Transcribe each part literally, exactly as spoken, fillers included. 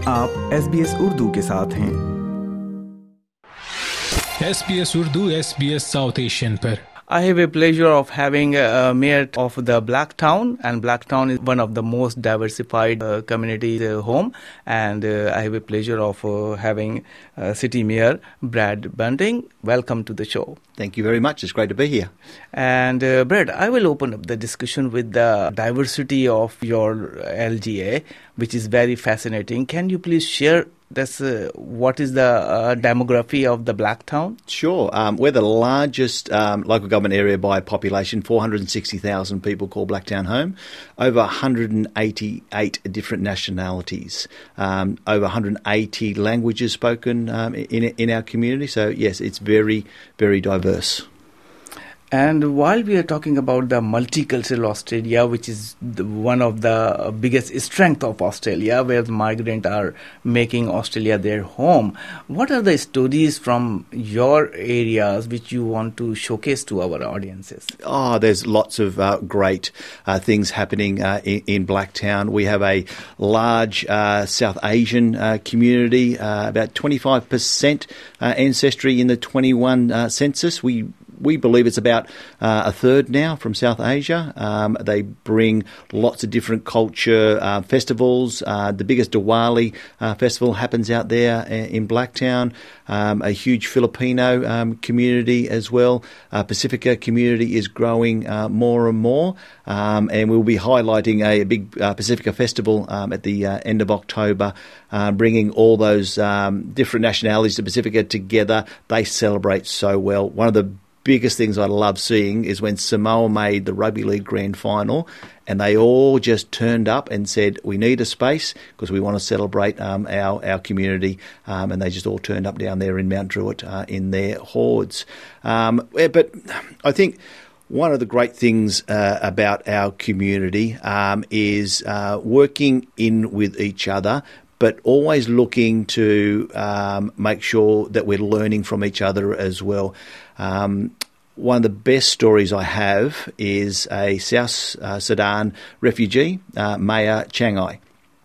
आप S B S Urdu के साथ हैं। S B S Urdu S B S South Asian पर I have a pleasure of having a mayor of the Blacktown, and Blacktown is one of the most diversified uh, communities uh, home, and uh, I have a pleasure of uh, having uh, City Mayor Brad Bunting. Welcome to the show. Thank you very much. It's great to be here. And uh, Brad, I will open up the discussion with the diversity of your L G A, which is very fascinating. Can you please share this, uh, what is the uh, demography of the Blacktown? Sure. Um, we're the largest um, local government area by population. four hundred sixty thousand people call Blacktown home. Over one hundred eighty-eight different nationalities. Um, over one hundred eighty languages spoken um, in, in our community. So, yes, it's very, very diverse. And while we are talking about the multicultural Australia, which is the, one of the biggest strengths of Australia, where the migrants are making Australia their home, what are the stories from your areas which you want to showcase to our audiences? Oh, there's lots of uh, great uh, things happening uh, in, in Blacktown. We have a large uh, South Asian uh, community, uh, about twenty-five percent uh, ancestry in the twenty-one uh, census. We We believe it's about uh, a third now from South Asia. Um, they bring lots of different culture uh, festivals. Uh, the biggest Diwali uh, festival happens out there in Blacktown. Um, a huge Filipino um, community as well. Uh, Pacifica community is growing uh, more and more. Um, and we'll be highlighting a, a big uh, Pacifica festival um, at the uh, end of October, uh, bringing all those um, different nationalities of Pacifica together. They celebrate so well. One of the biggest things I love seeing is when Samoa made the Rugby League Grand Final and they all just turned up and said, we need a space because we want to celebrate um, our, our community, um, and they just all turned up down there in Mount Druitt uh, in their hordes. Um, but I think one of the great things uh, about our community um, is uh, working in with each other, but always looking to um, make sure that we're learning from each other as well. Um, one of the best stories I have is a South uh, Sudan refugee, uh, Maya Changai,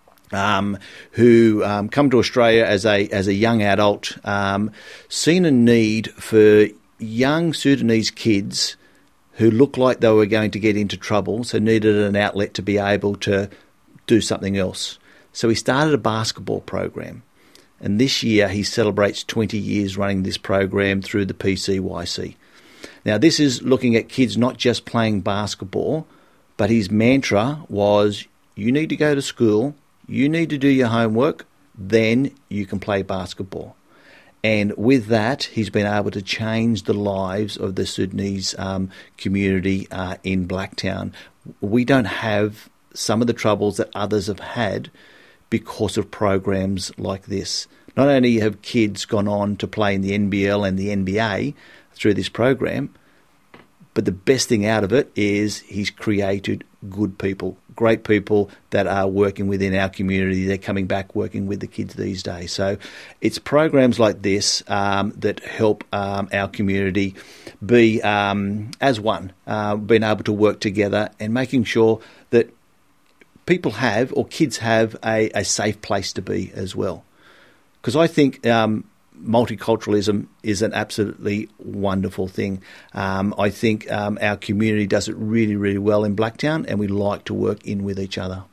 um, who um, come to Australia as a as a young adult, um, seen a need for young Sudanese kids who looked like they were going to get into trouble, so needed an outlet to be able to do something else. So he started a basketball program, and this year he celebrates twenty years running this program through the P C Y C. Now, this is looking at kids not just playing basketball, but his mantra was, you need to go to school, you need to do your homework, then you can play basketball. And with that, he's been able to change the lives of the Sudanese um, community uh, in Blacktown. We don't have some of the troubles that others have had because of programs like this. Not only have kids gone on to play in the N B L and the N B A through this program, but the best thing out of it is he's created good people, great people that are working within our community. They're coming back working with the kids these days. So it's programs like this um, that help um, our community be um, as one, uh, being able to work together and making sure that people have, or kids have, a, a safe place to be as well. Because I think um, multiculturalism is an absolutely wonderful thing. Um, I think um, our community does it really, really well in Blacktown, and we like to work in with each other.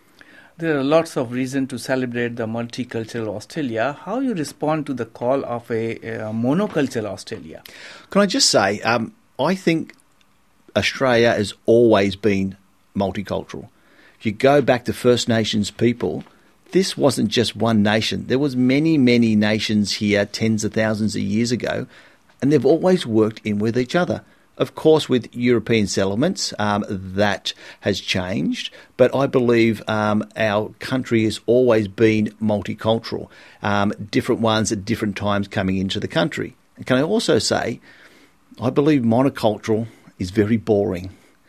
There are lots of reasons to celebrate the multicultural Australia. How you respond to the call of a, a monocultural Australia? Can I just say, um, I think Australia has always been multicultural. If you go back to First Nations people, this wasn't just one nation. There was many, many nations here tens of thousands of years ago, and they've always worked in with each other. Of course, with European settlements, um, that has changed, but I believe um, our country has always been multicultural, um, different ones at different times coming into the country. And can I also say, I believe monocultural is very boring.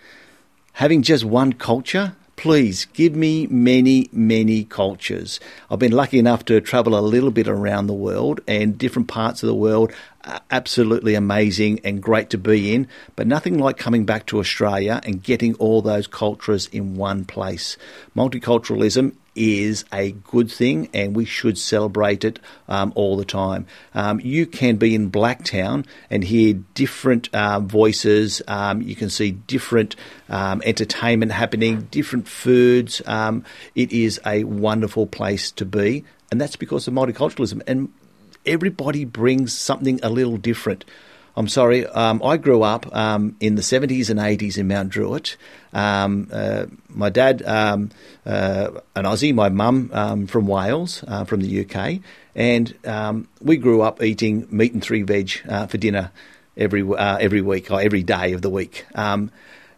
Having just one culture, please give me many, many cultures. I've been lucky enough to travel a little bit around the world, and different parts of the world are absolutely amazing and great to be in, but nothing like coming back to Australia and getting all those cultures in one place. Multiculturalism is a good thing, and we should celebrate it um, all the time. Um, you can be in Blacktown and hear different uh, voices. Um, you can see different um, entertainment happening, different foods. Um, it is a wonderful place to be, and that's because of multiculturalism. And everybody brings something a little different. I'm sorry, um, I grew up um, in the seventies and eighties in Mount Druitt. Um, uh, my dad, um, uh, an Aussie, my mum um, from Wales, uh, from the U K, and um, we grew up eating meat and three veg uh, for dinner every uh, every week or every day of the week. Um,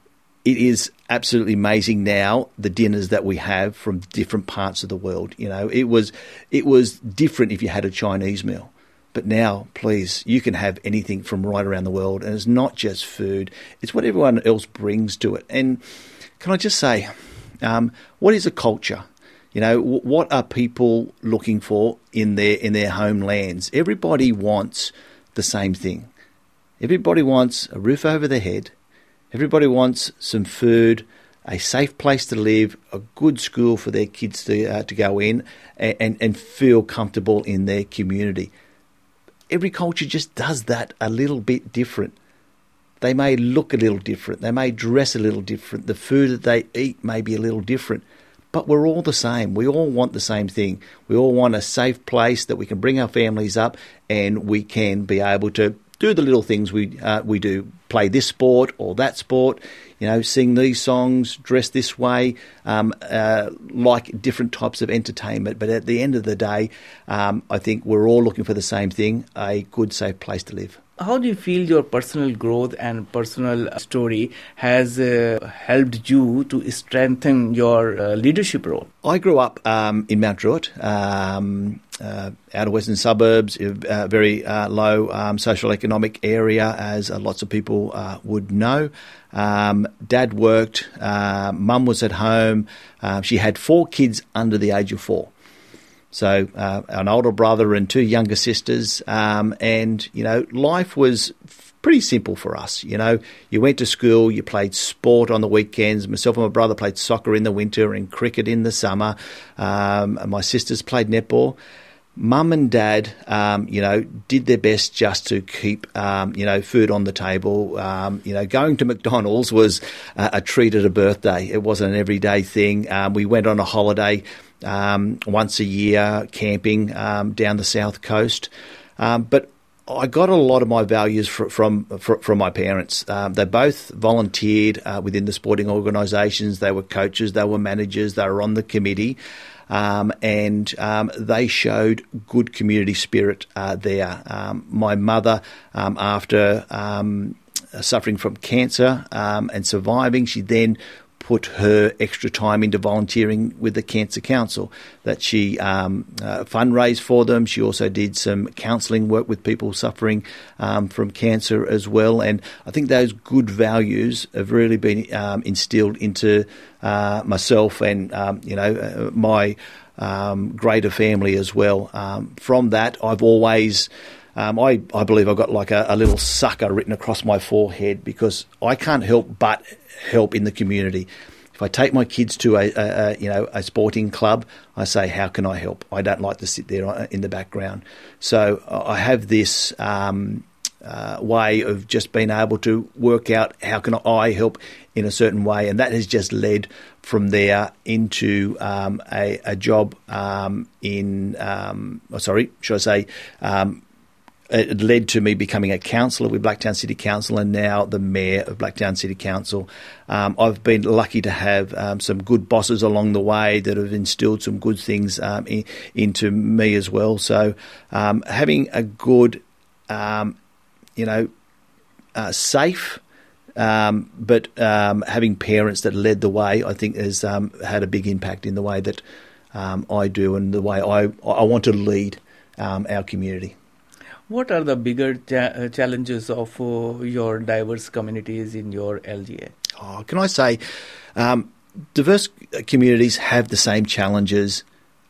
it is absolutely amazing now, the dinners that we have from different parts of the world. You know, it was it was different if you had a Chinese meal. But now, please, you can have anything from right around the world, and it's not just food. It's what everyone else brings to it. And can I just say, um, what is a culture? You know, w- what are people looking for in their in their homelands? Everybody wants the same thing. Everybody wants a roof over their head. Everybody wants some food, a safe place to live, a good school for their kids to uh, to go in, and, and, and feel comfortable in their community. Every culture just does that a little bit different. They may look a little different. They may dress a little different. The food that they eat may be a little different. But we're all the same. We all want the same thing. We all want a safe place that we can bring our families up, and we can be able to do the little things we uh, we do. Play this sport or that sport, you know, sing these songs, dress this way, um, uh, like different types of entertainment. But at the end of the day, um, I think we're all looking for the same thing, a good, safe place to live. How do you feel your personal growth and personal story has uh, helped you to strengthen your uh, leadership role? I grew up um, in Mount Druitt, um, uh, outer western suburbs, a very uh, low um, social economic area, as uh, lots of people uh, would know. Um, Dad worked, uh, Mum was at home. Uh, she had four kids under the age of four. So uh, an older brother and two younger sisters, um, and, you know, life was pretty simple for us. You know, you went to school, you played sport on the weekends. Myself and my brother played soccer in the winter and cricket in the summer. Um, and my sisters played netball. Mum and Dad, um, you know, did their best just to keep, um, you know, food on the table. Um, you know, going to McDonald's was uh, a treat at a birthday. It wasn't an everyday thing. Um, we went on a holiday um, once a year, camping um, down the south coast. Um, but I got a lot of my values fr- from fr- from my parents. Um, they both volunteered uh, within the sporting organisations. They were coaches, they were managers, they were on the committee. Um, and um, they showed good community spirit uh, there. Um, my mother, um, after um, suffering from cancer um, and surviving, she then put her extra time into volunteering with the Cancer Council, that she um, uh, fundraised for them. She also did some counselling work with people suffering um, from cancer as well. And I think those good values have really been um, instilled into uh, myself and, um, you know, uh, my um, greater family as well. Um, from that, I've always... Um, I, I believe I've got like a, a little sucker written across my forehead, because I can't help but help in the community. If I take my kids to a, a, a you know a sporting club, I say, how can I help? I don't like to sit there in the background. So I have this um, uh, way of just being able to work out how can I help in a certain way, and that has just led from there into um, a, a job um, in um, oh, sorry, should I say? Um, It led to me becoming a councillor with Blacktown City Council, and now the mayor of Blacktown City Council. Um, I've been lucky to have um, some good bosses along the way that have instilled some good things um, in, into me as well. So um, having a good, um, you know, uh, safe, um, but um, having parents that led the way, I think has um, had a big impact in the way that um, I do and the way I, I want to lead um, our community. What are the bigger cha- challenges of uh, your diverse communities in your L G A? Oh, can I say, um, diverse communities have the same challenges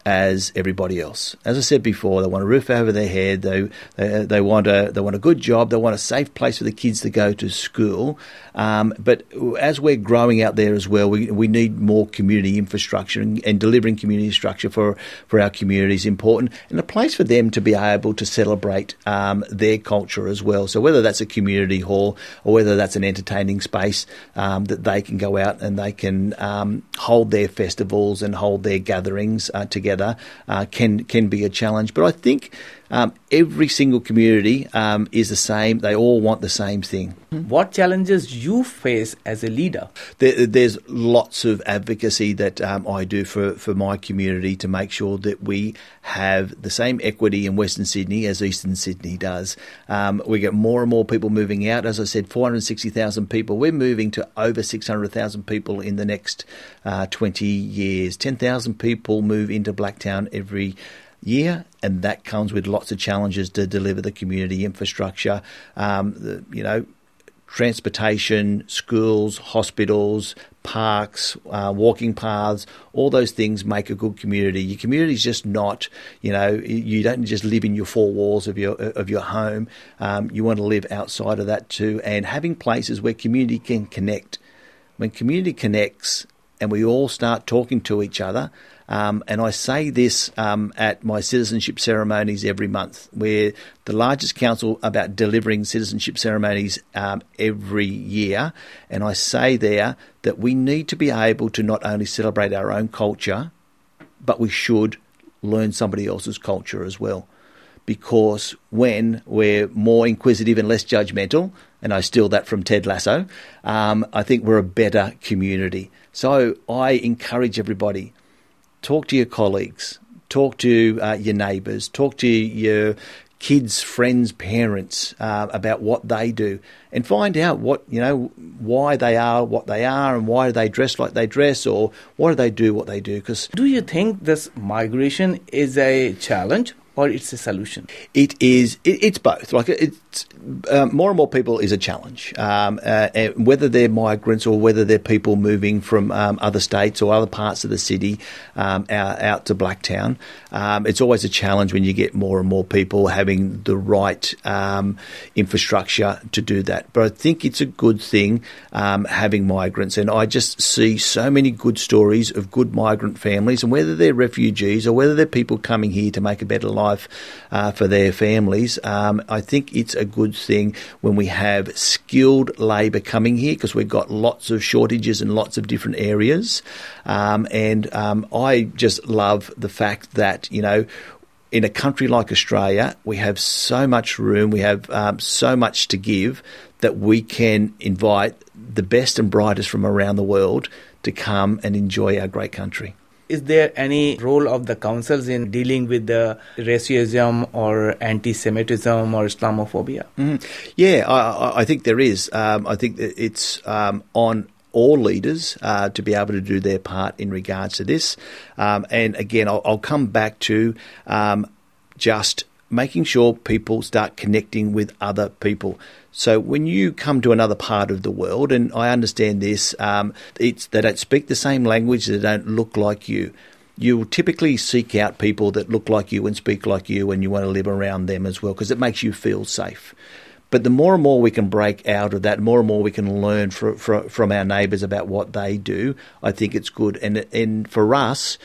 as everybody else. As I said before, they want a roof over their head. They they, they want a they want a good job. They want a safe place for the kids to go to school. Um, but as we're growing out there as well, we we need more community infrastructure, and, and delivering community structure for for our community is important, and a place for them to be able to celebrate um, their culture as well. So whether that's a community hall or whether that's an entertaining space um, that they can go out and they can um, hold their festivals and hold their gatherings uh, together. Uh, can can be a challenge, but I think um, every single community um, is the same. They all want the same thing. What challenges you face as a leader? There, there's lots of advocacy that um, I do for, for my community to make sure that we have the same equity in Western Sydney as Eastern Sydney does. Um, we get more and more people moving out. As I said, four hundred sixty thousand people. We're moving to over six hundred thousand people in the next uh, twenty years. ten thousand people move into Blacktown every year, and that comes with lots of challenges to deliver the community infrastructure. Um, the, you know, transportation, schools, hospitals, parks, uh, walking paths, all those things make a good community. Your community is just not, you know, you don't just live in your four walls of your of your home. Um, you want to live outside of that too, and having places where community can connect. When community connects and we all start talking to each other, Um, and I say this um, at my citizenship ceremonies every month. We're the largest council about delivering citizenship ceremonies um, every year. And I say there that we need to be able to not only celebrate our own culture, but we should learn somebody else's culture as well. Because when we're more inquisitive and less judgmental, and I steal that from Ted Lasso, um, I think we're a better community. So I encourage everybody, talk to your colleagues, talk to uh, your neighbours, talk to your kids, friends, parents uh, about what they do, and find out what, you know, why they are what they are, and why they dress like they dress, or why do they do what they do. Because do you think this migration is a challenge or it's a solution? It is. It, it's both. Like it's uh, more and more people is a challenge. Um, uh, whether they're migrants or whether they're people moving from um, other states or other parts of the city um, out, out to Blacktown, um, it's always a challenge when you get more and more people having the right um, infrastructure to do that. But I think it's a good thing um, having migrants, and I just see so many good stories of good migrant families, and whether they're refugees or whether they're people coming here to make a better life. Uh, for their families. Um, I think it's a good thing when we have skilled labour coming here, because we've got lots of shortages in lots of different areas. Um, and um, I just love the fact that, you know, in a country like Australia, we have so much room, we have um, so much to give, that we can invite the best and brightest from around the world to come and enjoy our great country. Is there any role of the councils in dealing with the racism or anti-Semitism or Islamophobia? Mm-hmm. Yeah, I, I think there is. Um, I think that it's um, on all leaders uh, to be able to do their part in regards to this. Um, and again, I'll, I'll come back to um, just making sure people start connecting with other people. So when you come to another part of the world, and I understand this, um, it's they don't speak the same language, they don't look like you. You will typically seek out people that look like you and speak like you, and you want to live around them as well, because it makes you feel safe. But the more and more we can break out of that, more and more we can learn for, for, from our neighbours about what they do, I think it's good. And and for us,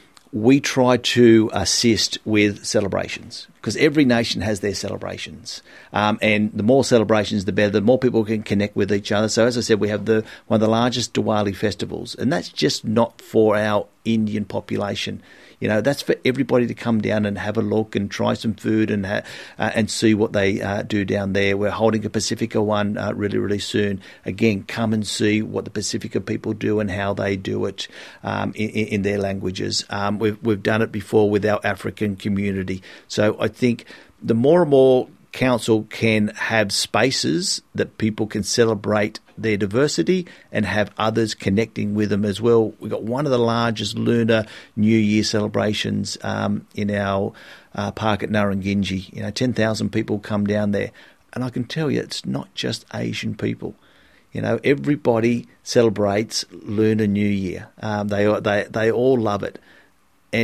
we try to assist with celebrations, because every nation has their celebrations. Um, and the more celebrations, the better. The more people can connect with each other. So as I said, we have the one of the largest Diwali festivals, and that's just not for our Indian population. You know, that's for everybody to come down and have a look and try some food and ha- uh, and see what they uh, do down there. We're holding a Pacifica one uh, really, really soon. Again, come and see what the Pacifica people do and how they do it um, in, in their languages. Um, we've we've done it before with our African community. So I think the more and more council can have spaces that people can celebrate their diversity and have others connecting with them as well. We've got one of the largest Lunar New Year celebrations um, in our uh, park at Nurrungindji. You know, ten thousand people come down there. And I can tell you, it's not just Asian people. You know, everybody celebrates Lunar New Year. Um, they, they, they all love it. And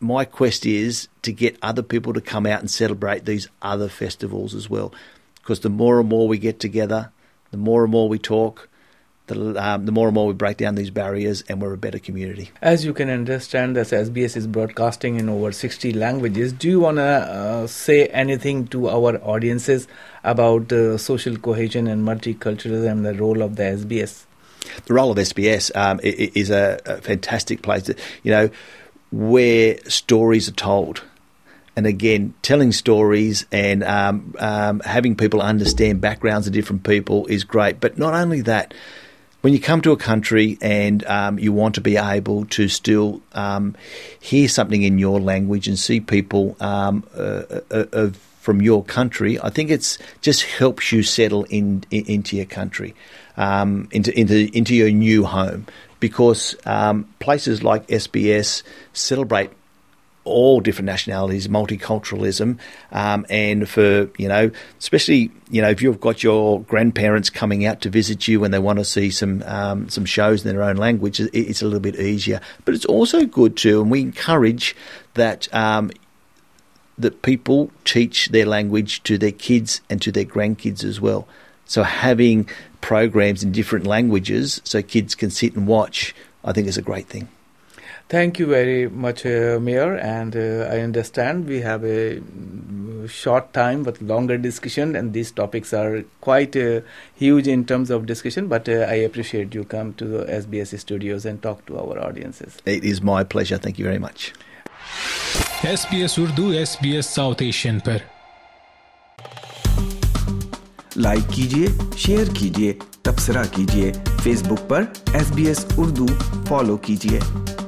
my quest is to get other people to come out and celebrate these other festivals as well. Because the more and more we get together, the more and more we talk, the, um, the more and more we break down these barriers, and we're a better community. As you can understand, this S B S is broadcasting in over sixty languages. Do you want to uh, say anything to our audiences about uh, social cohesion and multiculturalism and the role of the S B S? The role of S B S um, is a, a fantastic place, to, you know, where stories are told. And again, telling stories and um, um, having people understand backgrounds of different people is great. But not only that, when you come to a country and um, you want to be able to still um, hear something in your language and see people um, uh, uh, uh, from your country, I think it's just helps you settle in, in into your country, um, into into into your new home, because um, places like S B S celebrate all different nationalities, multiculturalism, um, and for, you know, especially, you know, if you've got your grandparents coming out to visit you and they want to see some um, some shows in their own language, it's a little bit easier. But it's also good too, and we encourage that um, that people teach their language to their kids and to their grandkids as well. So having programs in different languages so kids can sit and watch, I think is a great thing. Thank you very much, uh, Mayor, and uh, I understand we have a short time but longer discussion, and these topics are quite uh, huge in terms of discussion, but uh, I appreciate you come to the S B S studios and talk to our audiences. It is my pleasure. Thank you very much. S B S Urdu S B S South Asian पर like कीजिए, share कीजिए, तबसरा कीजिए, Facebook पर S B S Urdu follow कीजिए।